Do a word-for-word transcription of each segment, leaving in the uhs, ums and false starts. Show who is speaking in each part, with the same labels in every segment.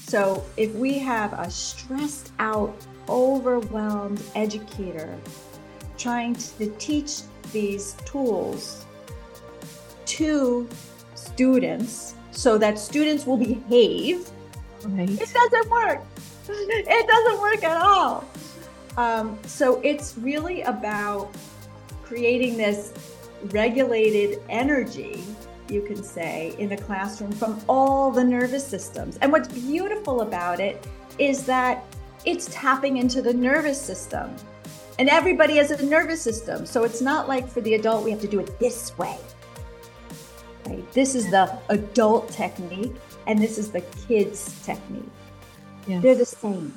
Speaker 1: So if we have a stressed out, overwhelmed educator trying to teach these tools to students so that students will behave, right. It doesn't work. It doesn't work at all. Um, so it's really about creating this regulated energy, you can say, in the classroom from all the nervous systems. And what's beautiful about it is that it's tapping into the nervous system. And everybody has a nervous system. So it's not like for the adult, we have to do it this way. Right? This is the adult technique, and this is the kids' technique. Yes. They're the same.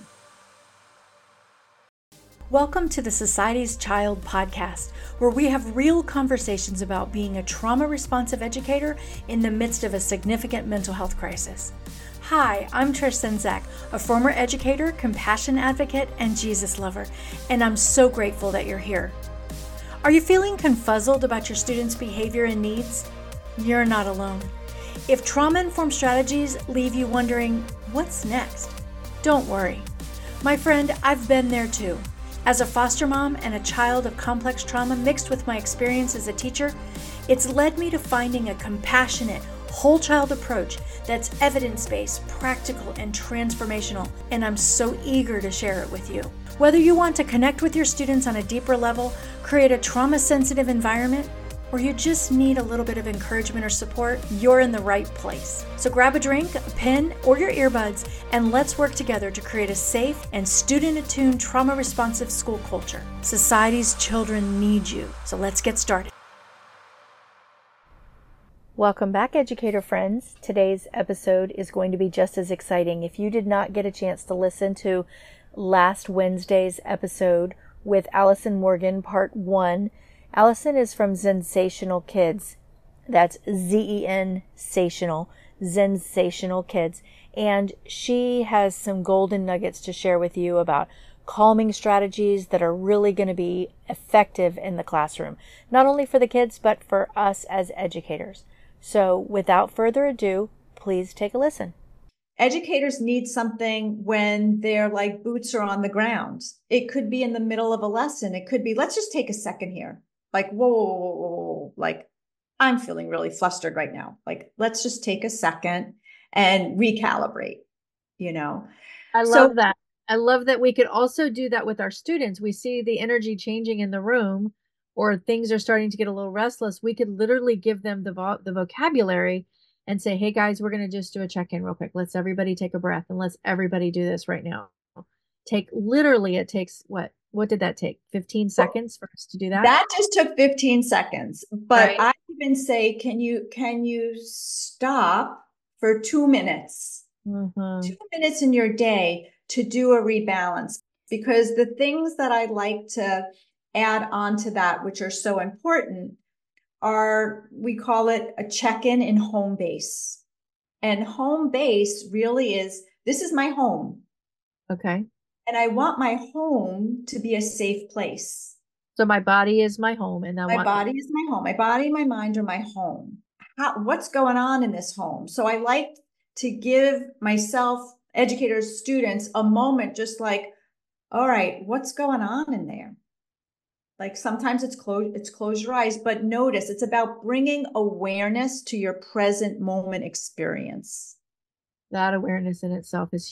Speaker 2: Welcome to the Society's Child podcast, where we have real conversations about being a trauma-responsive educator in the midst of a significant mental health crisis. Hi, I'm Trish Senzak, a former educator, compassion advocate, and Jesus lover, and I'm so grateful that you're here. Are you feeling confuzzled about your students' behavior and needs? You're not alone. If trauma-informed strategies leave you wondering, what's next? Don't worry. My friend, I've been there too. As a foster mom and a child of complex trauma mixed with my experience as a teacher, it's led me to finding a compassionate, whole child approach that's evidence-based, practical, and transformational, and I'm so eager to share it with you. Whether you want to connect with your students on a deeper level, create a trauma-sensitive environment, or you just need a little bit of encouragement or support, you're in the right place. So grab a drink, a pen, or your earbuds, and let's work together to create a safe and student-attuned, trauma-responsive school culture. Society's children need you, so let's get started. Welcome back, educator friends. Today's episode is going to be just as exciting. If you did not get a chance to listen to last Wednesday's episode with Allison Morgan, part one, Allison is from Zensational Kids. That's Z E N Sational, Zensational Kids. And she has some golden nuggets to share with you about calming strategies that are really going to be effective in the classroom, not only for the kids, but for us as educators. So without further ado, please take a listen.
Speaker 1: Educators need something when they're like boots are on the ground. It could be in the middle of a lesson. It could be, let's just take a second here. Like, whoa, whoa, whoa, whoa, whoa, like, I'm feeling really flustered right now. Like, let's just take a second and recalibrate, you know?
Speaker 2: I love so, that. I love that we could also do that with our students. We see the energy changing in the room or things are starting to get a little restless. We could literally give them the, vo- the vocabulary and say, hey guys, we're going to just do a check-in real quick. Let's everybody take a breath and let's everybody do this right now. Take literally, it takes what? What did that take? fifteen seconds for us to do that?
Speaker 1: That just took fifteen seconds. But right. I even say, can you, can you stop for two minutes, mm-hmm. two minutes in your day to do a rebalance? Because the things that I like to add on to that, which are so important, are, we call it a check-in in home base. And home base really is, this is my home.
Speaker 2: Okay.
Speaker 1: And I want my home to be a safe place.
Speaker 2: So my body is my home, and I
Speaker 1: my
Speaker 2: want
Speaker 1: body is my home. My body, my mind are my home. How, what's going on in this home? So I like to give myself, educators, students, a moment, just like, all right, what's going on in there? Like sometimes it's close, it's close your eyes, but notice it's about bringing awareness to your present moment experience.
Speaker 2: That awareness in itself is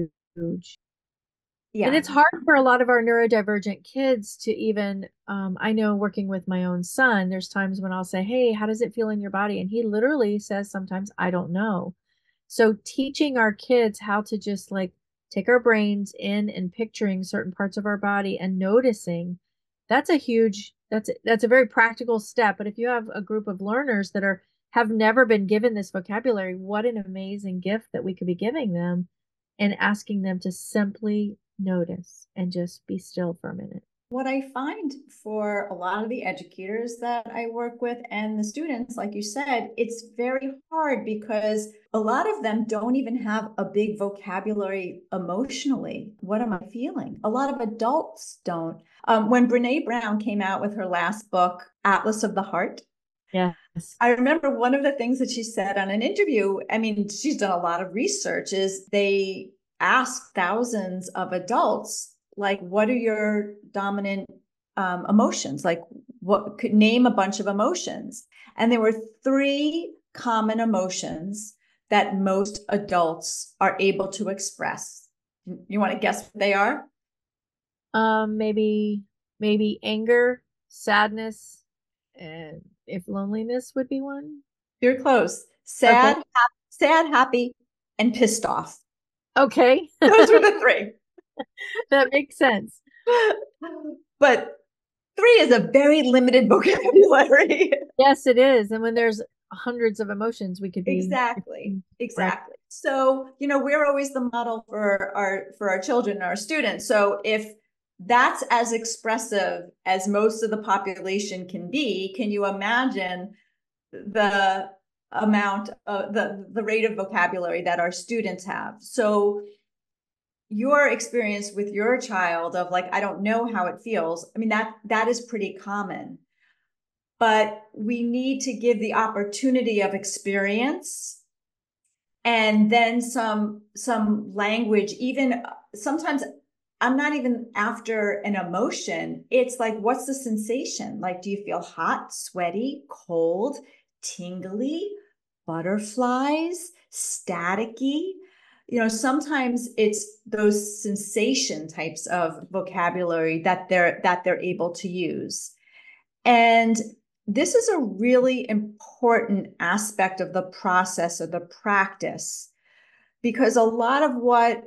Speaker 2: huge.
Speaker 1: Yeah.
Speaker 2: And it's hard for a lot of our neurodivergent kids to even, um, I know working with my own son, there's times when I'll say, hey, how does it feel in your body? And he literally says sometimes, I don't know. So teaching our kids how to just like take our brains in and picturing certain parts of our body and noticing, that's a huge, that's, that's a very practical step. But if you have a group of learners that are, have never been given this vocabulary, what an amazing gift that we could be giving them and asking them to simply notice and just be still for a minute.
Speaker 1: What I find for a lot of the educators that I work with and the students, like you said, it's very hard because a lot of them don't even have a big vocabulary emotionally. What am I feeling? A lot of adults don't. Um, when Brene Brown came out with her last book, Atlas of the Heart,
Speaker 2: Yes.
Speaker 1: I remember one of the things that she said on an interview, I mean, she's done a lot of research, is they asked thousands of adults, like, what are your dominant um, emotions? Like, what could name a bunch of emotions? And there were three common emotions that most adults are able to express. You want to guess what they are?
Speaker 2: Um, maybe maybe anger, sadness, and if loneliness would be one.
Speaker 1: You're close.
Speaker 2: Okay.
Speaker 1: Sad, hap- sad, happy, and pissed off.
Speaker 2: Okay.
Speaker 1: Those were the three.
Speaker 2: That makes sense.
Speaker 1: But three is a very limited vocabulary.
Speaker 2: Yes, it is. And when there's hundreds of emotions, we could be
Speaker 1: Exactly.
Speaker 2: right.
Speaker 1: Exactly. So, you know, we're always the model for our for our children and our students. So if that's as expressive as most of the population can be, can you imagine the amount of the the rate of vocabulary that our students have? So your experience with your child of like, I don't know how it feels, I mean, that that is pretty common, but we need to give the opportunity of experience and then some some language. Even sometimes I'm not even after an emotion, it's like, what's the sensation? Like, do you feel hot, sweaty, cold, tingly, butterflies, staticky? You know, sometimes it's those sensation types of vocabulary that they're that they're able to use. And this is a really important aspect of the process or the practice, because a lot of what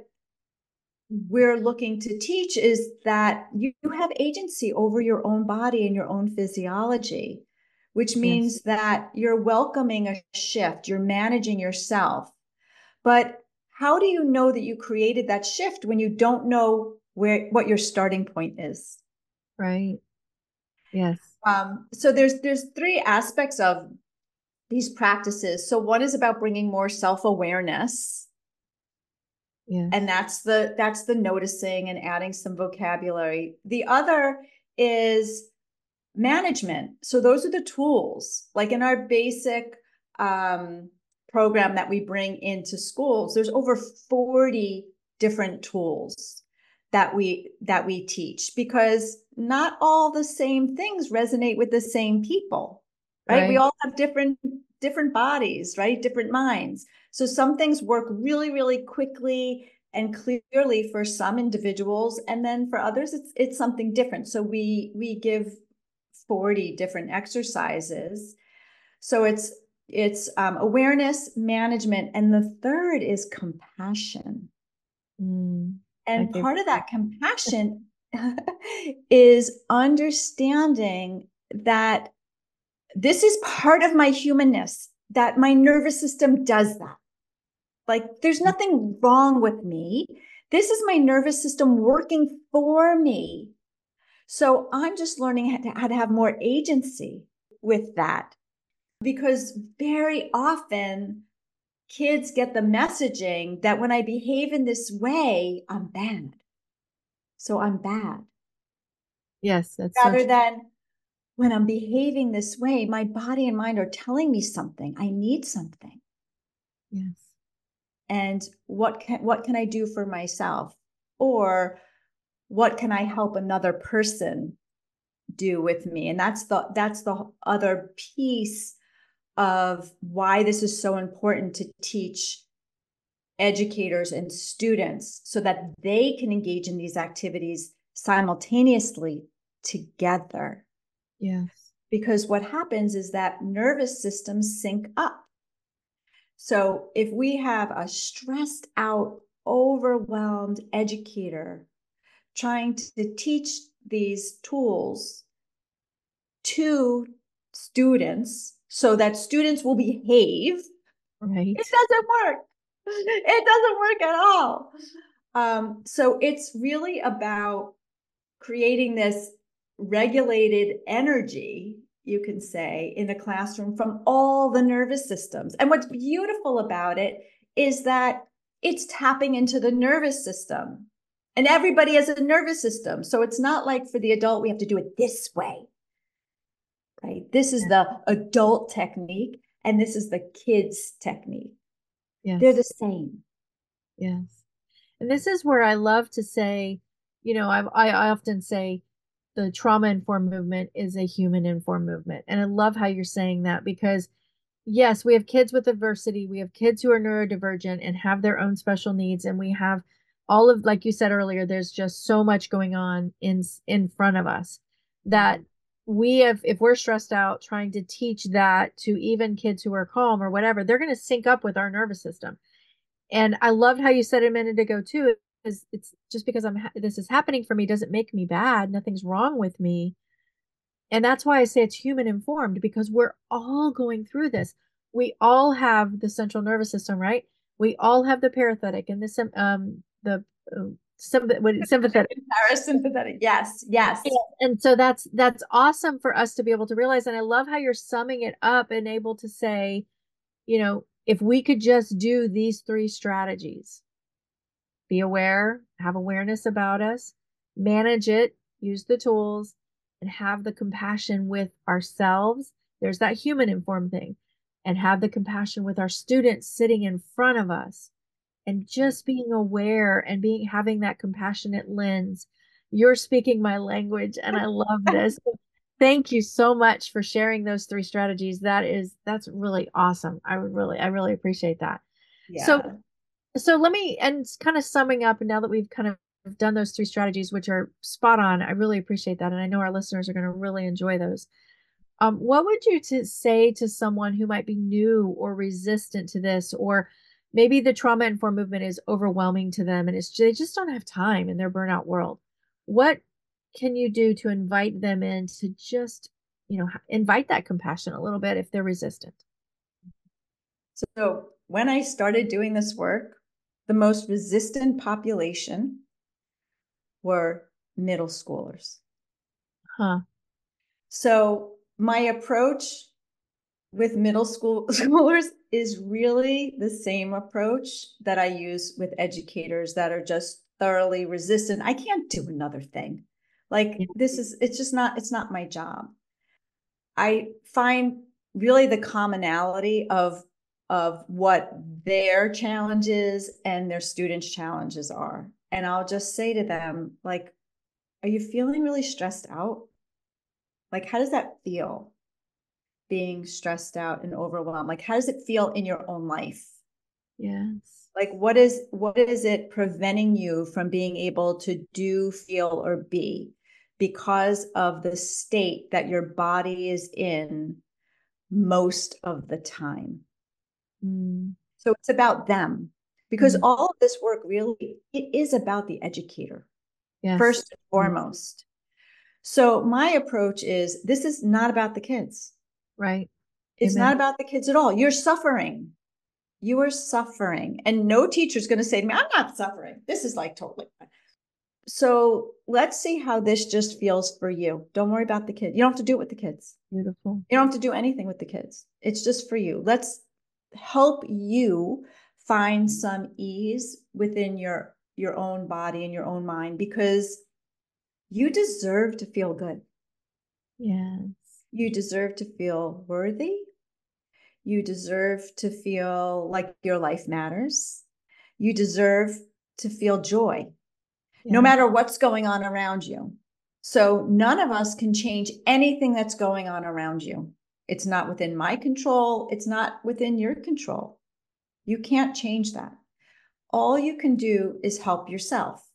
Speaker 1: we're looking to teach is that you have agency over your own body and your own physiology, which means
Speaker 2: Yes.
Speaker 1: that you're welcoming a shift, you're managing yourself. But how do you know that you created that shift when you don't know where what your starting point is?
Speaker 2: Right. Yes.
Speaker 1: Um, so there's there's three aspects of these practices. So one is about bringing more self-awareness,
Speaker 2: Yes.
Speaker 1: and that's the that's the noticing and adding some vocabulary. The other is management. So those are the tools. Like in our basic um, program that we bring into schools, there's over forty different tools that we that we teach, because not all the same things resonate with the same people, right? We
Speaker 2: Right.
Speaker 1: all have different different bodies, right? Different minds. So some things work really, really quickly and clearly for some individuals, and then for others it's it's something different. So we we give forty different exercises. So it's it's um, awareness, management, and the third is compassion.
Speaker 2: Mm, my
Speaker 1: And part
Speaker 2: favorite
Speaker 1: of
Speaker 2: part.
Speaker 1: that compassion is understanding that this is part of my humanness, that my nervous system does that. Like, there's nothing wrong with me. This is my nervous system working for me. So I'm just learning how to, how to have more agency with that, because very often kids get the messaging that when I behave in this way, I'm bad. So I'm bad.
Speaker 2: Yes, that's so
Speaker 1: Rather
Speaker 2: true.
Speaker 1: than, when I'm behaving this way, my body and mind are telling me something. I need something.
Speaker 2: Yes.
Speaker 1: And what can what can I do for myself? Or what can I help another person do with me? And that's the that's the other piece of why this is so important to teach educators and students, so that they can engage in these activities simultaneously together.
Speaker 2: Yes.
Speaker 1: Because what happens is that nervous systems sync up. So if we have a stressed out, overwhelmed educator trying to teach these tools to students so that students will behave,
Speaker 2: Right.
Speaker 1: it doesn't work. It doesn't work at all. Um, so it's really about creating this regulated energy, you can say, in the classroom from all the nervous systems. And what's beautiful about it is that it's tapping into the nervous system. And everybody has a nervous system. So it's not like for the adult, we have to do it this way. right? This is the adult technique, and this is the kids technique.
Speaker 2: Yes.
Speaker 1: They're the same.
Speaker 2: Yes. And this is where I love to say, you know, I, I often say the trauma-informed movement is a human-informed movement. And I love how you're saying that, because yes, we have kids with adversity. We have kids who are neurodivergent and have their own special needs. And we have all of, like you said earlier, there's just so much going on in, in front of us that we have, if we're stressed out trying to teach that to even kids who are calm or whatever, they're going to sync up with our nervous system. And I loved how you said a minute ago too, is it's just because I'm, ha- this is happening for me doesn't make me bad. Nothing's wrong with me. And that's why I say it's human informed, because we're all going through this. We all have the central nervous system, right? We all have the parasympathetic and the um the uh, symp- what, sympathetic.
Speaker 1: Parasympathetic. Yes, yes.
Speaker 2: Yeah. And so that's that's awesome for us to be able to realize. And I love how you're summing it up and able to say, you know, if we could just do these three strategies, be aware, have awareness about us, manage it, use the tools, and have the compassion with ourselves. There's that human informed thing. And have the compassion with our students sitting in front of us, and just being aware and being having that compassionate lens. You're speaking my language, and I love this. Thank you so much for sharing those three strategies. That is, that's really awesome. I would really, I really appreciate that.
Speaker 1: Yeah.
Speaker 2: So so let me, and kind of summing up, and now that we've kind of done those three strategies, which are spot on, I really appreciate that. And I know our listeners are going to really enjoy those. Um, what would you to say to someone who might be new or resistant to this, or maybe the trauma-informed movement is overwhelming to them and it's, they just don't have time in their burnout world? What can you do to invite them in to just, you know, invite that compassion a little bit if they're resistant?
Speaker 1: So when I started doing this work, the most resistant population were middle schoolers.
Speaker 2: Huh.
Speaker 1: So my approach with middle school schoolers is really the same approach that I use with educators that are just thoroughly resistant. I can't do another thing. Like yeah. this is, it's just not, it's not my job. I find really the commonality of of what their challenges and their students' challenges are. And I'll just say to them, like, are you feeling really stressed out? Like, how does that feel? Being stressed out and overwhelmed? Like, how does it feel in your own life?
Speaker 2: Yes.
Speaker 1: Like, what is what is it preventing you from being able to do, feel, or be because of the state that your body is in most of the time? Mm. So it's about them, because mm. all of this work really, it is about the educator, yes. first and foremost. Mm. So my approach is, this is not about the kids.
Speaker 2: Right.
Speaker 1: It's Amen. Not about the kids at all. You're suffering. You are suffering. And no teacher's going to say to me, I'm not suffering. This is like totally fine. So let's see how this just feels for you. Don't worry about the kids. You don't have to do it with the kids.
Speaker 2: Beautiful.
Speaker 1: You don't have to do anything with the kids. It's just for you. Let's help you find some ease within your, your own body and your own mind, because you deserve to feel good.
Speaker 2: Yes.
Speaker 1: You deserve to feel worthy. You deserve to feel like your life matters. You deserve to feel joy, yeah. no matter what's going on around you. So none of us can change anything that's going on around you. It's not within my control. It's not within your control. You can't change that. All you can do is help yourself.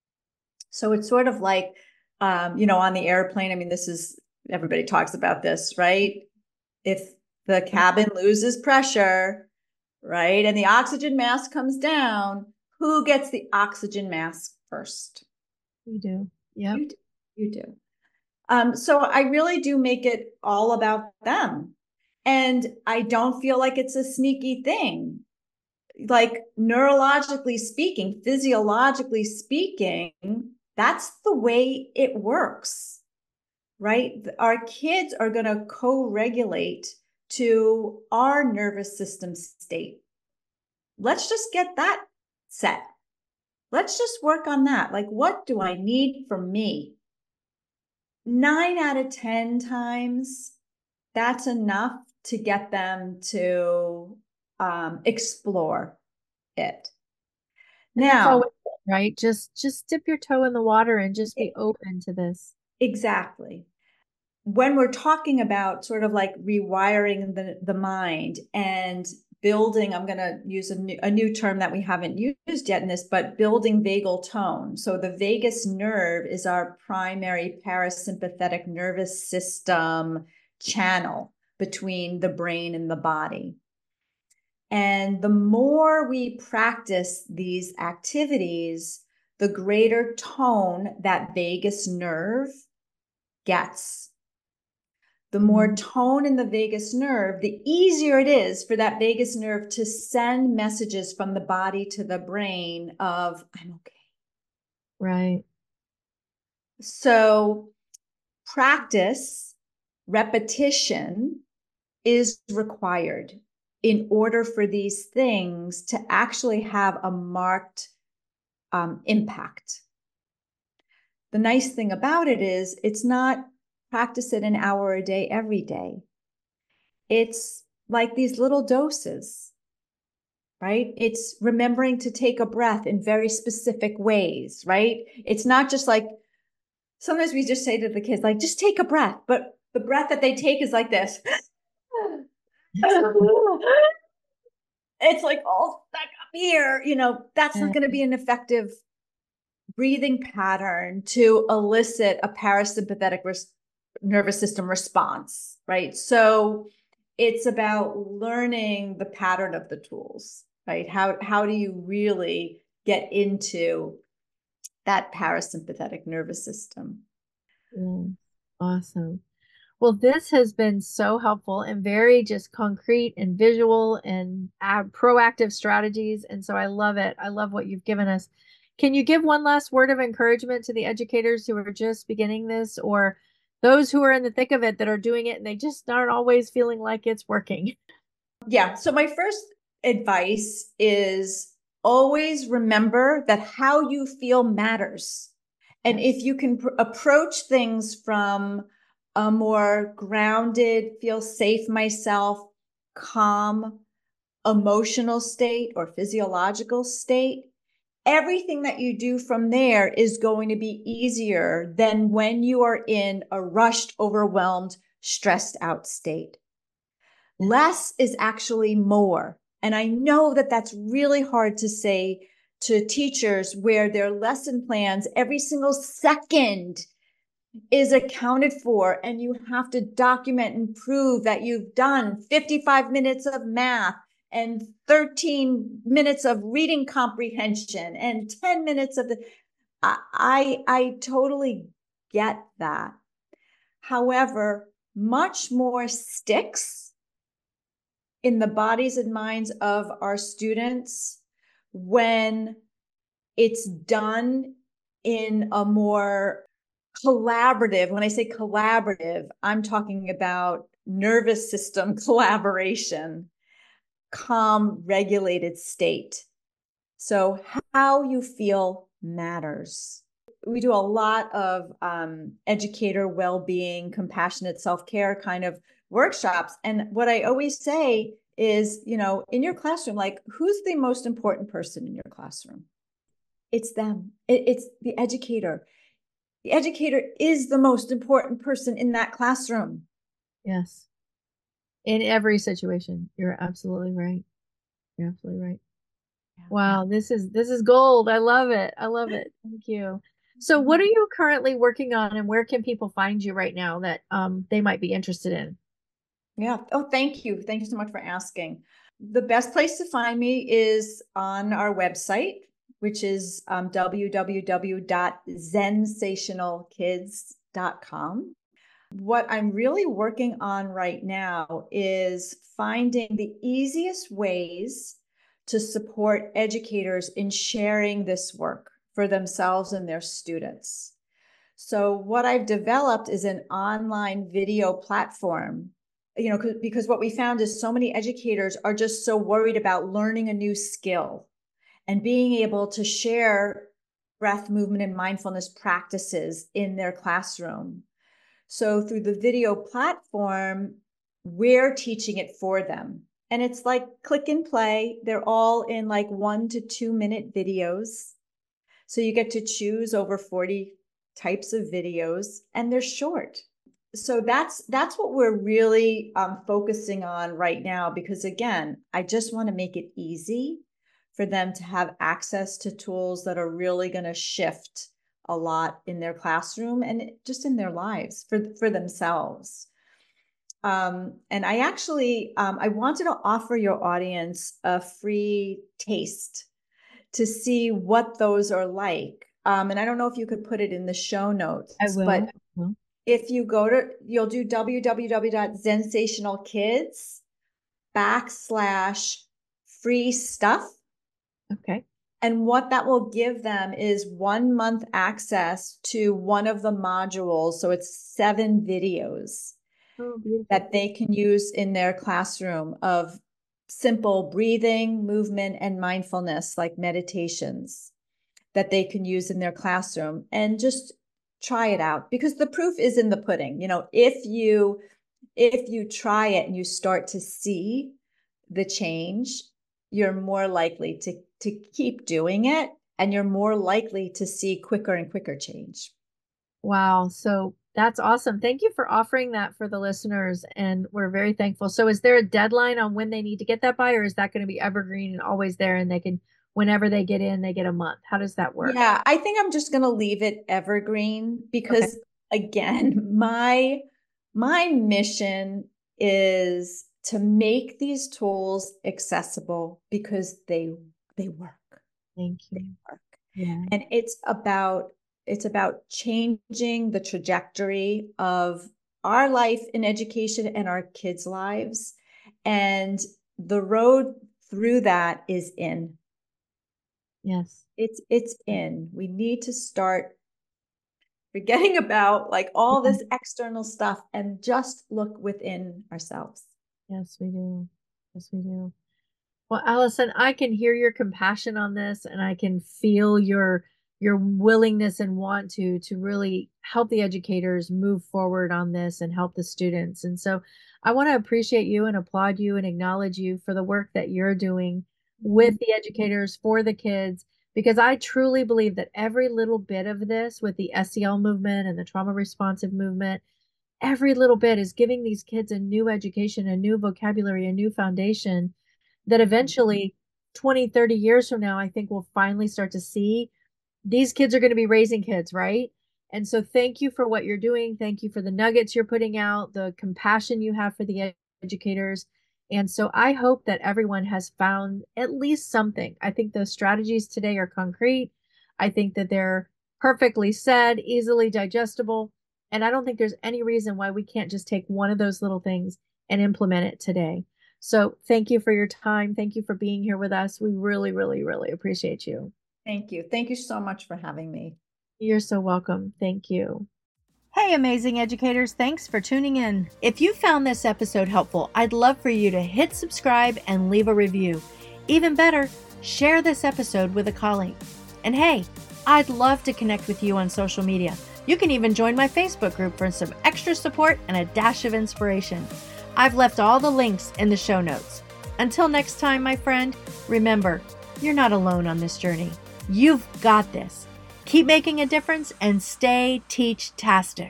Speaker 1: So it's sort of like, um, you know, on the airplane, I mean, this is, everybody talks about this, right? If the cabin loses pressure, right, and the oxygen mask comes down, who gets the oxygen mask first?
Speaker 2: You do. Yeah.
Speaker 1: You do. You do. Um, so I really do make it all about them. And I don't feel like it's a sneaky thing. Like, neurologically speaking, physiologically speaking, that's the way it works, right? Our kids are going to co-regulate to our nervous system state. Let's just get that set. Let's just work on that. Like, what do I need from me? Nine out of ten times, that's enough to get them to um, explore it.
Speaker 2: And that's
Speaker 1: Now,
Speaker 2: always good, right? Just just dip your toe in the water and just be
Speaker 1: it,
Speaker 2: open to this.
Speaker 1: exactly. When we're talking about sort of like rewiring the, the mind and building, I'm going to use a new, a new term that we haven't used yet in this, but building vagal tone. So the vagus nerve is our primary parasympathetic nervous system channel between the brain and the body. And the more we practice these activities, the greater tone that vagus nerve gets. The more tone in the vagus nerve, the easier it is for that vagus nerve to send messages from the body to the brain of, I'm okay.
Speaker 2: Right.
Speaker 1: So practice, repetition is required in order for these things to actually have a marked um, impact. The nice thing about it is it's not practice it an hour a day every day. It's like these little doses, right? It's remembering to take a breath in very specific ways, right? It's not just like, sometimes we just say to the kids, like, just take a breath, but the breath that they take is like this. It's like all stuck up here, you know, that's not going to be an effective breathing pattern to elicit a parasympathetic res- nervous system response, right? So it's about learning the pattern of the tools, right? How, how do you really get into that parasympathetic nervous system?
Speaker 2: Yeah. Awesome. Well, this has been so helpful and very just concrete and visual and uh, proactive strategies. And so I love it. I love what you've given us. Can you give one last word of encouragement to the educators who are just beginning this, or those who are in the thick of it that are doing it and they just aren't always feeling like it's working?
Speaker 1: Yeah. So my first advice is always remember that how you feel matters. And
Speaker 2: Yes.
Speaker 1: if you can pr- approach things from a more grounded, feel safe myself, calm, emotional state or physiological state, everything that you do from there is going to be easier than when you are in a rushed, overwhelmed, stressed out state. Less is actually more. And I know that that's really hard to say to teachers where their lesson plans every single second is accounted for, and you have to document and prove that you've done fifty-five minutes of math and thirteen minutes of reading comprehension and ten minutes of the, I, I, I totally get that. However, much more sticks in the bodies and minds of our students when it's done in a more collaborative. When I say collaborative, I'm talking about nervous system collaboration, calm, regulated state. So how you feel matters. We do a lot of um, educator well-being, compassionate self-care kind of workshops. And what I always say is, you know, in your classroom, like, who's the most important person in your classroom? It's them. It, it's the educator. The educator is the most important person in that classroom.
Speaker 2: Yes. In every situation. You're absolutely right. You're absolutely right. Wow, this is this is gold. I love it. I love it. Thank you. So what are you currently working on, and where can people find you right now that um they might be interested in?
Speaker 1: Yeah. Oh, thank you. Thank you so much for asking. The best place to find me is on our website, which is um, w w w dot zensational kids dot com. What I'm really working on right now is finding the easiest ways to support educators in sharing this work for themselves and their students. So what I've developed is an online video platform, you know, because what we found is so many educators are just so worried about learning a new skill and being able to share breath, movement, and mindfulness practices in their classroom. So through the video platform, we're teaching it for them. And it's like click and play. They're all in like one to two minute videos. So you get to choose over forty types of videos, and they're short. So that's that's what we're really um, focusing on right now, because again, I just want to make it easy for them to have access to tools that are really going to shift a lot in their classroom and just in their lives for, for themselves. Um, and I actually, um, I wanted to offer your audience a free taste to see what those are like. Um, and I don't know if you could put it in the show notes,
Speaker 2: I will.
Speaker 1: but
Speaker 2: I will.
Speaker 1: if you go to, you'll do www.zensationalkids backslash free stuff.
Speaker 2: Okay.
Speaker 1: And what that will give them is one month access to one of the modules. So it's seven videos
Speaker 2: Oh, beautiful.
Speaker 1: that they can use in their classroom of simple breathing, movement, and mindfulness, like meditations that they can use in their classroom, and just try it out, because the proof is in the pudding. You know, if you, if you try it and you start to see the change, you're more likely to, to keep doing it, and you're more likely to see quicker and quicker change.
Speaker 2: Wow. So that's awesome. Thank you for offering that for the listeners. And we're very thankful. So is there a deadline on when they need to get that by, or is that going to be evergreen and always there, and they can, whenever they get in, they get a month? How does that work?
Speaker 1: Yeah, I think I'm just going to leave it evergreen, because okay. again, my, my mission is to make these tools accessible, because they, they work.
Speaker 2: Thank you.
Speaker 1: They work.
Speaker 2: Yeah.
Speaker 1: And it's about, it's about changing the trajectory of our life in education and our kids' lives. And the road through that is in.
Speaker 2: Yes.
Speaker 1: It's, it's in. We need to start forgetting about like all this external stuff and just look within ourselves.
Speaker 2: Yes, we do. Yes, we do. Well, Allison, I can hear your compassion on this, and I can feel your your willingness and want to to really help the educators move forward on this and help the students. And so I want to appreciate you and applaud you and acknowledge you for the work that you're doing with the educators, for the kids, because I truly believe that every little bit of this with the S E L movement and the trauma responsive movement, every little bit is giving these kids a new education, a new vocabulary, a new foundation that eventually twenty, thirty years from now, I think we'll finally start to see these kids are going to be raising kids, right? And so thank you for what you're doing. Thank you for the nuggets you're putting out, the compassion you have for the ed- educators. And so I hope that everyone has found at least something. I think the strategies today are concrete. I think that they're perfectly said, easily digestible. And I don't think there's any reason why we can't just take one of those little things and implement it today. So thank you for your time. Thank you for being here with us. We really, really, really appreciate you.
Speaker 1: Thank you. Thank you so much for having me.
Speaker 2: You're so welcome. Thank you. Hey, amazing educators. Thanks for tuning in. If you found this episode helpful, I'd love for you to hit subscribe and leave a review. Even better, share this episode with a colleague. And hey, I'd love to connect with you on social media. You can even join my Facebook group for some extra support and a dash of inspiration. I've left all the links in the show notes. Until next time, my friend, remember, you're not alone on this journey. You've got this. Keep making a difference and stay teach-tastic.